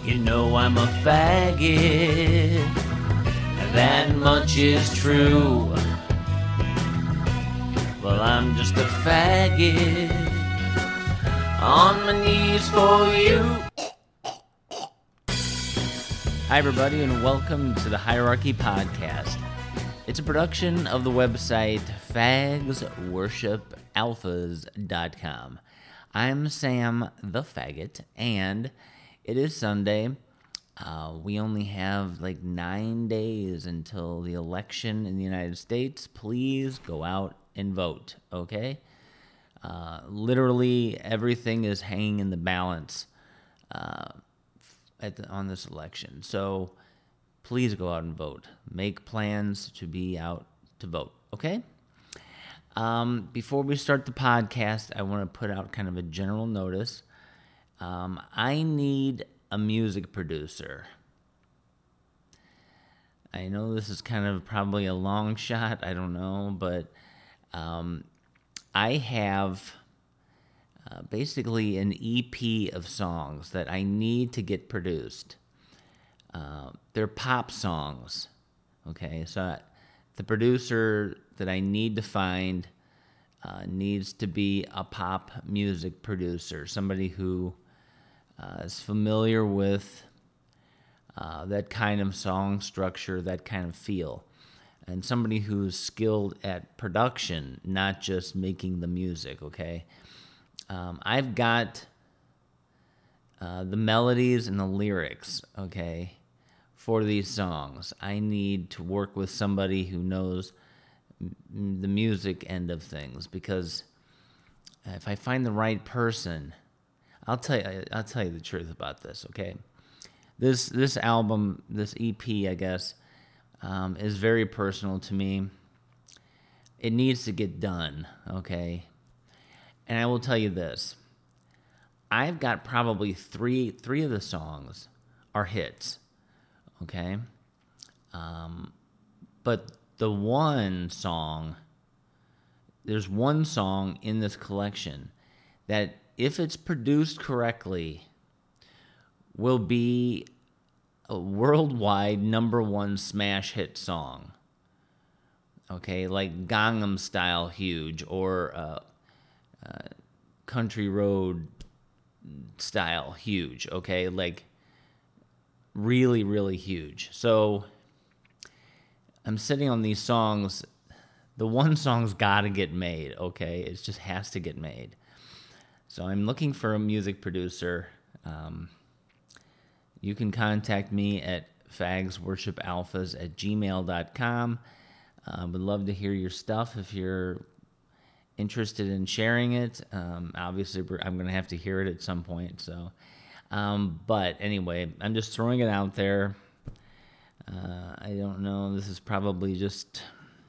You know I'm a faggot, that much is true. Well, I'm just a faggot, on my knees for you. Hi, everybody, and welcome to the Hierarchy Podcast. It's a production of the website fagsworshipalphas.com. I'm Sam the Faggot, and it is Sunday. We only have like 9 days until the election in the United States. Please go out and vote, okay? Literally everything is hanging in the balance on this election. So please go out and vote. Make plans to be out to vote, okay? Before we start the podcast, I want to put out kind of a general notice. I need a music producer. I know this is kind of probably a long shot, I don't know, but I have basically an EP of songs that I need to get produced. They're pop songs, okay? So the producer that I need to find needs to be a pop music producer, somebody who is familiar with that kind of song structure, that kind of feel, and somebody who's skilled at production, not just making the music, okay? I've got the melodies and the lyrics, okay, for these songs. I need to work with somebody who knows the music end of things, because if I find the right person, I'll tell you the truth about this, okay? This album, this EP, I guess, is very personal to me. It needs to get done, okay? And I will tell you this. I've got probably three of the songs are hits, okay? But the one song, there's one song in this collection that, if it's produced correctly, will be a worldwide #1 smash hit song. Okay, like Gangnam Style huge, or Country Road style huge, okay? Like really, really huge. So I'm sitting on these songs. The one song's got to get made, okay? It just has to get made. So I'm looking for a music producer. You can contact me at fagsworshipalphas@gmail.com. Would love to hear your stuff if you're interested in sharing it. Obviously, I'm going to have to hear it at some point. So, but anyway, I'm just throwing it out there. I don't know. This is probably just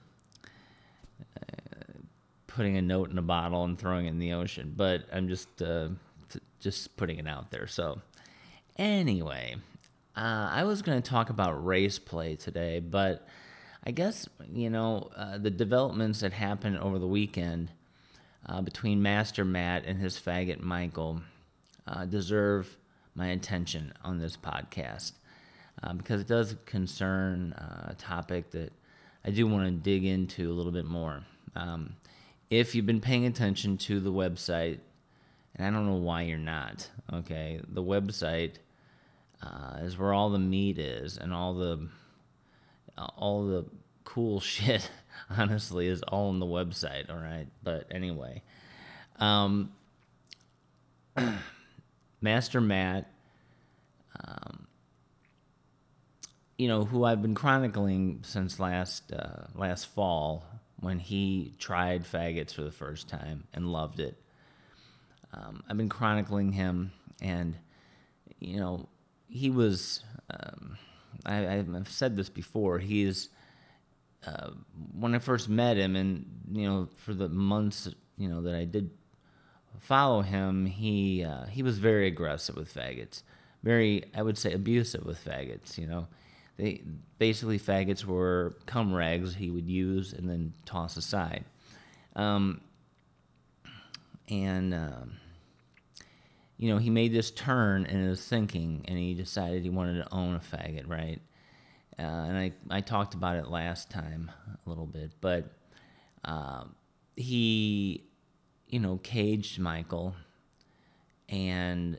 putting a note in a bottle and throwing it in the ocean, but I'm just putting it out there. So anyway, I was going to talk about race play today, but I guess, the developments that happened over the weekend between Master Matt and his faggot Michael deserve my attention on this podcast, because it does concern a topic that I do want to dig into a little bit more. If you've been paying attention to the website, and I don't know why you're not, okay, the website is where all the meat is, and all the cool shit, honestly, is all on the website, all right? But anyway, Master Matt, who I've been chronicling since last fall, when he tried faggots for the first time and loved it. I've been chronicling him, and, he was, I've said this before, he's, when I first met him, and, for the months, that I did follow him, he was very aggressive with faggots, very, I would say, abusive with faggots, Faggots were cum rags he would use and then toss aside. he made this turn in his thinking, and he decided he wanted to own a faggot, right? And I talked about it last time a little bit, but he, caged Michael, and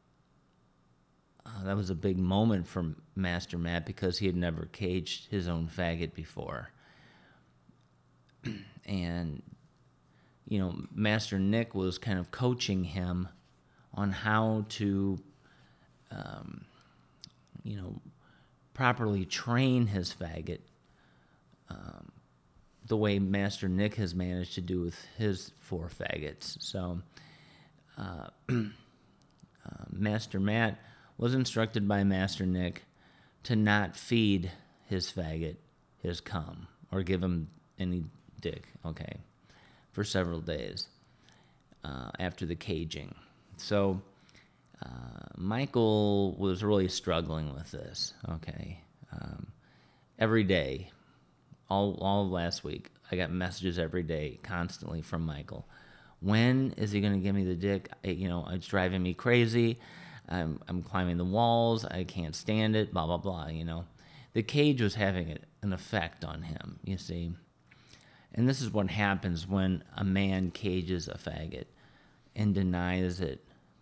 that was a big moment for Master Matt because he had never caged his own faggot before. And, Master Nick was kind of coaching him on how to, properly train his faggot the way Master Nick has managed to do with his 4 faggots. So Master Matt was instructed by Master Nick to not feed his faggot his cum or give him any dick, okay, for several days after the caging. So Michael was really struggling with this, okay. Every day, all last week, I got messages every day, constantly from Michael. When is he going to give me the dick? It's driving me crazy. I'm climbing the walls. I can't stand it, blah, blah, blah, The cage was having an effect on him, you see. And this is what happens when a man cages a faggot and denies it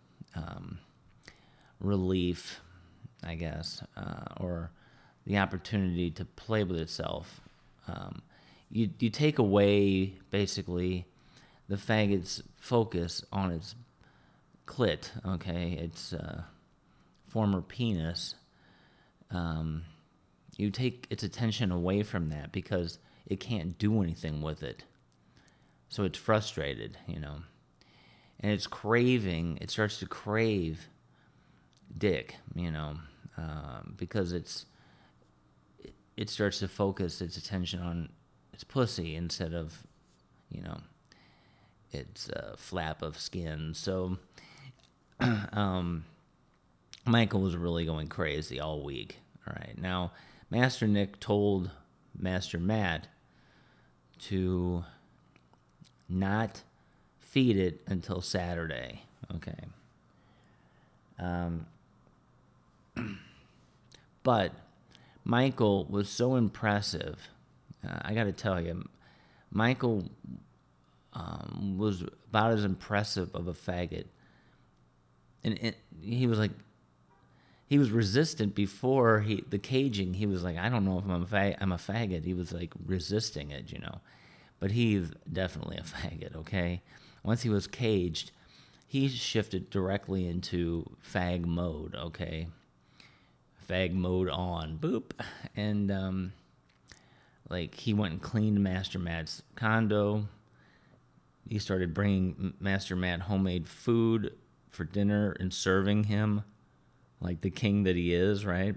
relief, I guess, or the opportunity to play with itself. You take away, basically, the faggot's focus on its clit, okay, its former penis. You take its attention away from that because it can't do anything with it. So it's frustrated, And it's craving, it starts to crave dick, because it starts to focus its attention on its pussy instead of, its flap of skin. So Michael was really going crazy all week. All right. Now, Master Nick told Master Matt to not feed it until Saturday. Okay. But Michael was so impressive. I got to tell you, Michael was about as impressive of a faggot. And he was like, he was resistant before the caging. He was like, I don't know if I'm a faggot. He was like resisting it, But he's definitely a faggot, okay? Once he was caged, he shifted directly into fag mode, okay? Fag mode on, boop. And, he went and cleaned Master Matt's condo. He started bringing Master Matt homemade food for dinner and serving him like the king that he is, right?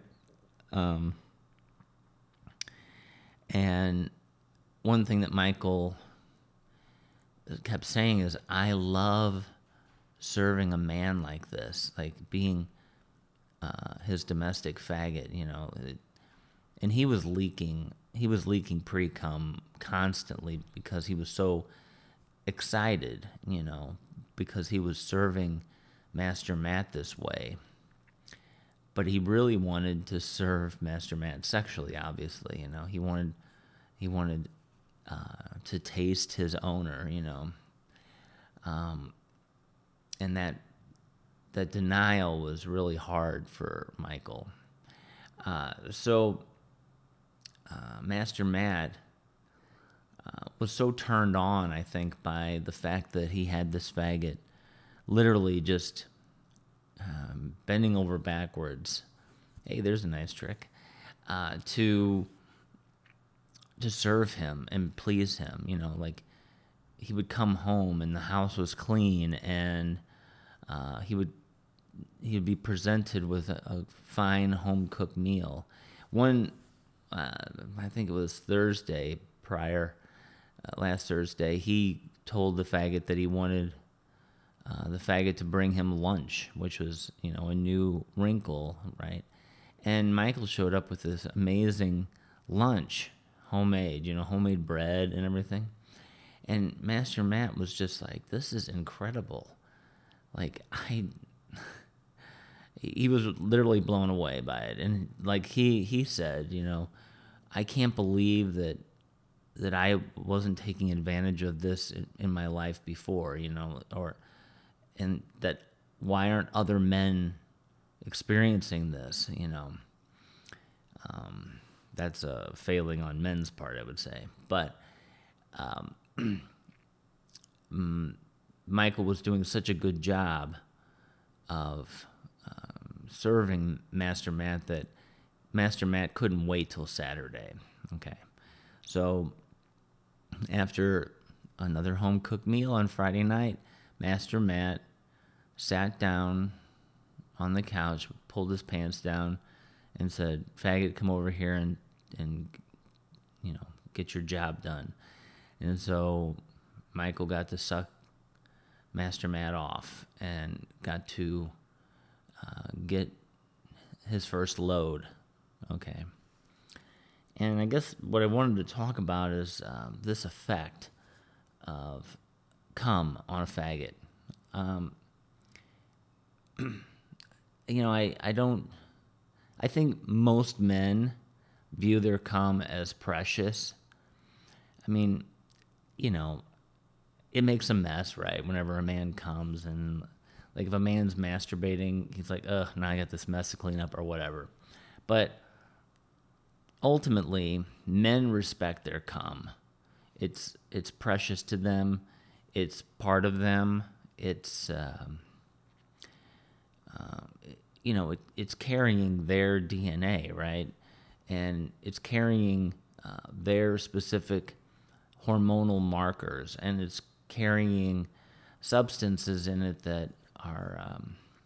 And one thing that Michael kept saying is, I love serving a man like this, like being his domestic faggot, and he was leaking pre-cum constantly because he was so excited, because he was serving Master Matt this way. But he really wanted to serve Master Matt sexually, obviously, he wanted to taste his owner, and that denial was really hard for Michael. So Master Matt was so turned on, I think, by the fact that he had this faggot literally just bending over backwards. Hey, there's a nice trick. To serve him and please him, he would come home and the house was clean, and he would be presented with a fine home cooked meal. I think it was Thursday last Thursday, he told the faggot that he wanted the faggot to bring him lunch, which was, a new wrinkle, right? And Michael showed up with this amazing lunch, homemade, homemade bread and everything. And Master Matt was just like, this is incredible. Like, he was literally blown away by it. And like he said, I can't believe that I wasn't taking advantage of this in my life before, and that why aren't other men experiencing this, That's a failing on men's part, I would say. But Michael was doing such a good job of serving Master Matt that Master Matt couldn't wait till Saturday. Okay. So after another home-cooked meal on Friday night, Master Matt sat down on the couch, pulled his pants down, and said, "Faggot, come over here and get your job done." And so Michael got to suck Master Matt off and got to get his first load. Okay. And I guess what I wanted to talk about is this effect of cum on a faggot. I think most men view their cum as precious. I mean, it makes a mess, right? Whenever a man comes, and like if a man's masturbating, he's like, "Ugh, now I got this mess to clean up," or whatever. But ultimately, men respect their cum. It's precious to them. It's part of them. It's it's carrying their DNA, right? And it's carrying their specific hormonal markers, and it's carrying substances in it that are,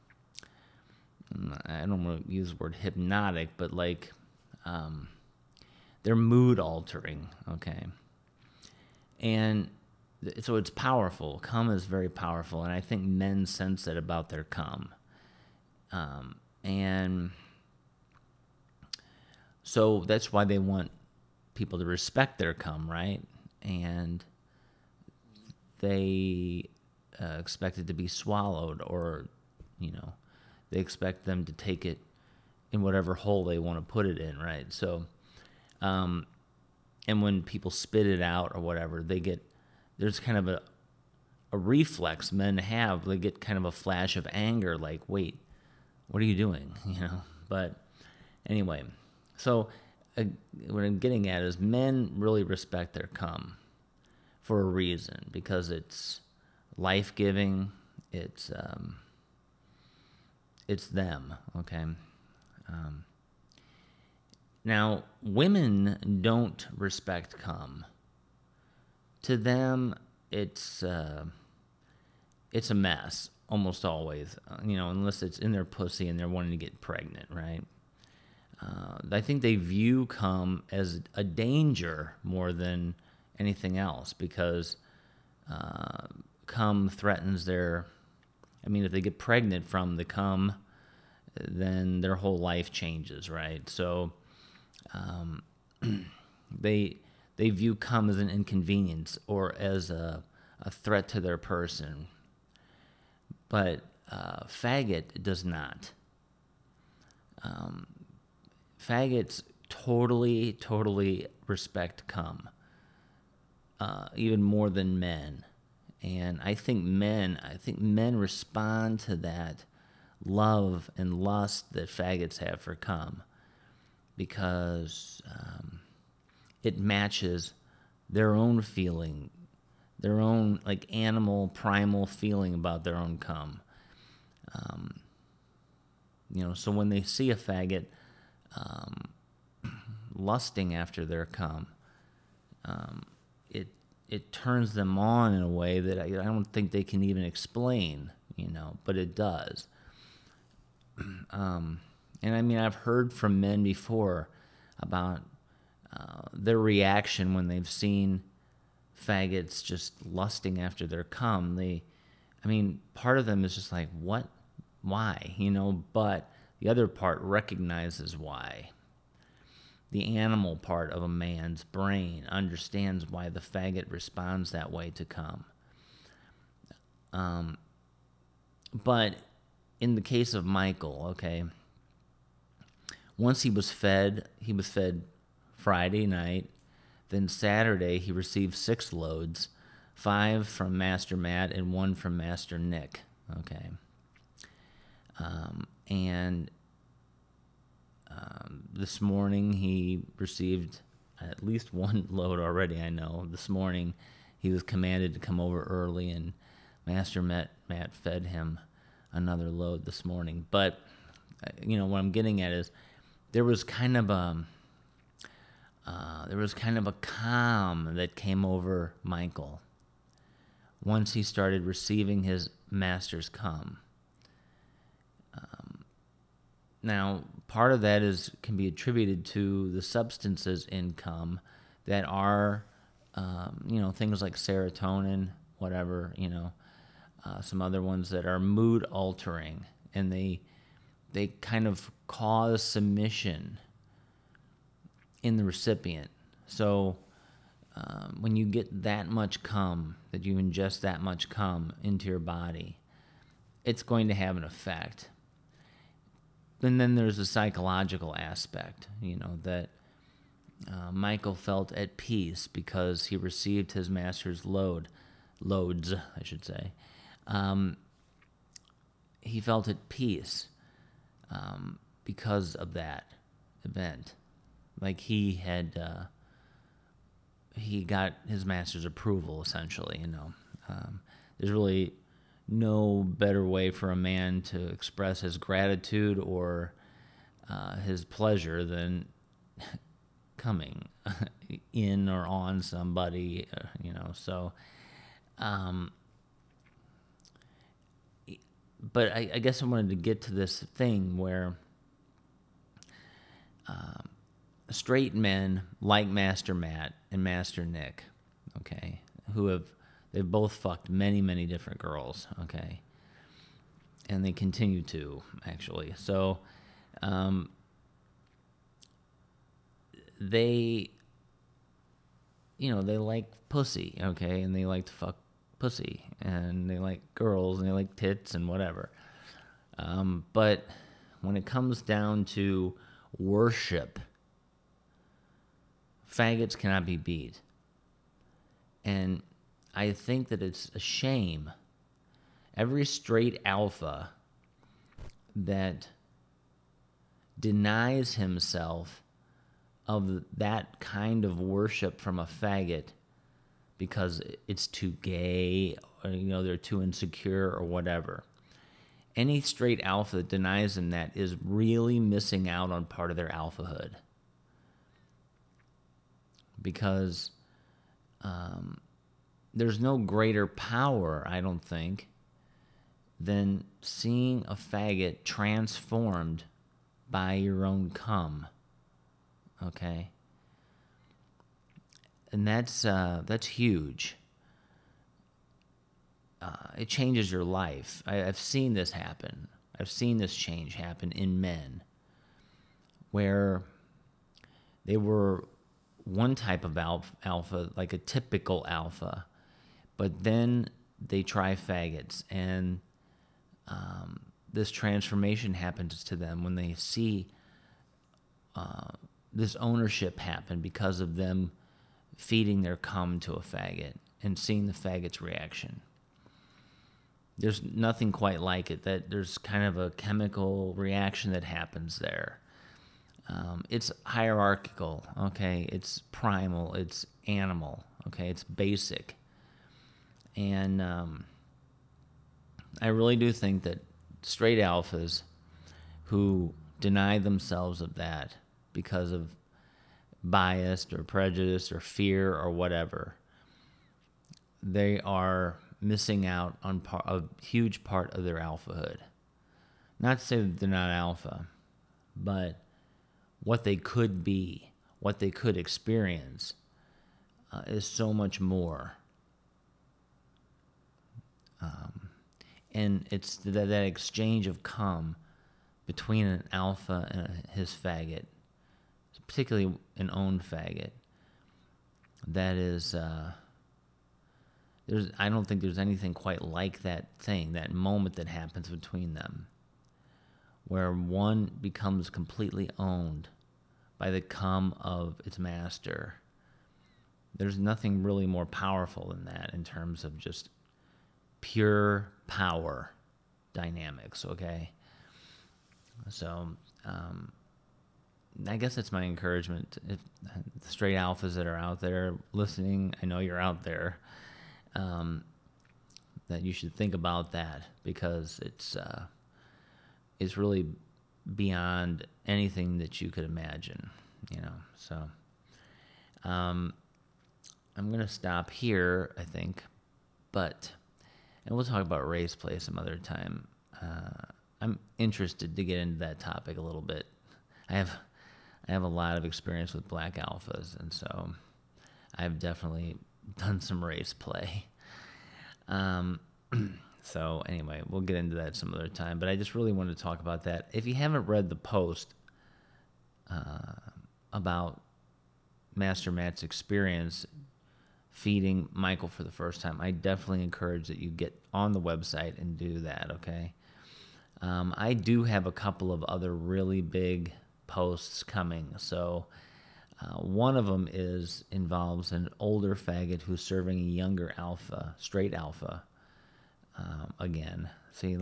I don't want to use the word hypnotic, but like they're mood altering, okay? And so it's powerful. Cum is very powerful, and I think men sense it about their cum. And so that's why they want people to respect their cum, right? And they expect it to be swallowed, or, they expect them to take it in whatever hole they want to put it in, right? So, and when people spit it out or whatever, there's kind of a reflex men have. They get kind of a flash of anger, like, wait, what are you doing? But anyway, so what I'm getting at is men really respect their cum for a reason, because it's life-giving. It's them, okay? Now, women don't respect cum. To them, it's a mess. Almost always, unless it's in their pussy and they're wanting to get pregnant, right? I think they view cum as a danger more than anything else, because cum threatens if they get pregnant from the cum, then their whole life changes, right? So they view cum as an inconvenience or as a threat to their person. But faggot does not. Faggots totally respect cum, even more than men. And I think men respond to that love and lust that faggots have for cum, because it matches their own feeling, their own like animal primal feeling about their own cum. So when they see a faggot lusting after their cum, it turns them on in a way that I don't think they can even explain, but it does. And I've heard from men before about their reaction when they've seen faggots just lusting after their cum. Part of them is just like, what? Why? But the other part recognizes why. The animal part of a man's brain understands why the faggot responds that way to cum. But in the case of Michael, okay, once he was fed Friday night. Then Saturday, he received 6 loads, 5 from Master Matt and 1 from Master Nick. Okay. This morning, he received at least 1 load already, I know. This morning, he was commanded to come over early, and Master Matt fed him another load this morning. But, what I'm getting at is there was kind of a calm that came over Michael once he started receiving his master's cum. Now, part of that can be attributed to the substances in cum that are, things like serotonin, whatever, some other ones that are mood altering, and they kind of cause submission in the recipient. So when you get that much cum, that you ingest that much cum into your body, it's going to have an effect. And then there's a psychological aspect, that Michael felt at peace because he received his master's loads, I should say. He felt at peace because of that event. Like he got his master's approval, essentially, There's really no better way for a man to express his gratitude or his pleasure than coming in or on somebody, so... But I guess I wanted to get to this thing where straight men like Master Matt and Master Nick, okay, they've both fucked many, many different girls, okay, and they continue to, actually. So they like pussy, okay, and they like to fuck pussy, and they like girls, and they like tits and whatever. But when it comes down to worship, faggots cannot be beat. And I think that it's a shame. Every straight alpha that denies himself of that kind of worship from a faggot because it's too gay, or they're too insecure or whatever. Any straight alpha that denies them that is really missing out on part of their alphahood. Because there's no greater power, I don't think, than seeing a faggot transformed by your own cum. Okay? And that's huge. It changes your life. I've seen this happen. I've seen this change happen in men where they were one type of alpha, like a typical alpha, but then they try faggots, and this transformation happens to them when they see this ownership happen because of them feeding their cum to a faggot and seeing the faggot's reaction. There's nothing quite like it. That there's kind of a chemical reaction that happens there. It's hierarchical, okay? It's primal, it's animal, okay? It's basic. And I really do think that straight alphas who deny themselves of that because of bias or prejudice or fear or whatever, they are missing out on a huge part of their alphahood. Not to say that they're not alpha, but what they could be, what they could experience, is so much more. And it's that exchange of cum between an alpha and his faggot, particularly an owned faggot, that is, I don't think there's anything quite like that thing, that moment that happens between them. where one becomes completely owned by the come of its master. There's nothing really more powerful than that in terms of just pure power dynamics, okay? So, I guess that's my encouragement. If the straight alphas that are out there listening, I know you're out there, that you should think about that, because it's really beyond anything that you could imagine, So, I'm going to stop here, I think, and we'll talk about race play some other time. I'm interested to get into that topic a little bit. I have a lot of experience with black alphas, and so I've definitely done some race play. So anyway, we'll get into that some other time, but I just really wanted to talk about that. If you haven't read the post about Master Matt's experience feeding Michael for the first time, I definitely encourage that you get on the website and do that, okay? I do have a couple of other really big posts coming. So one of them involves an older faggot who's serving a younger alpha, straight alpha, again. See,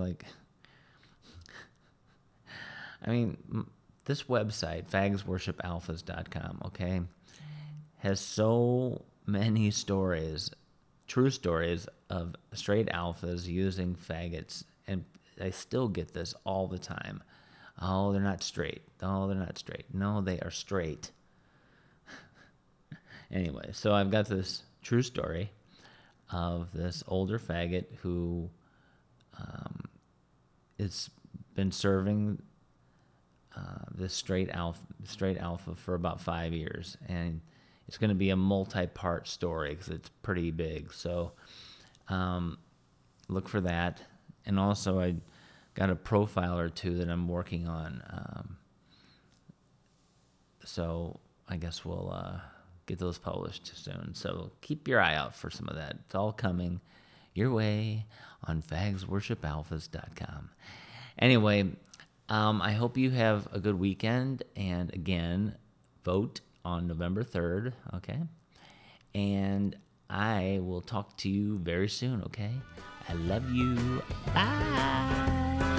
this website, fagsworshipalphas.com, okay, has so many stories, true stories of straight alphas using faggots, and I still get this all the time. Oh, they're not straight. Oh, they're not straight. No, they are straight. Anyway, so I've got this true story of this older faggot who has been serving this straight alpha for about 5 years, and it's going to be a multi-part story because it's pretty big. So look for that. And also, I got a profile or two that I'm working on. So I guess we'll get those published soon. So keep your eye out for some of that. It's all coming your way on fagsworshipalphas.com. Anyway, I hope you have a good weekend. And again, vote on November 3rd, okay? And I will talk to you very soon, okay? I love you. Bye.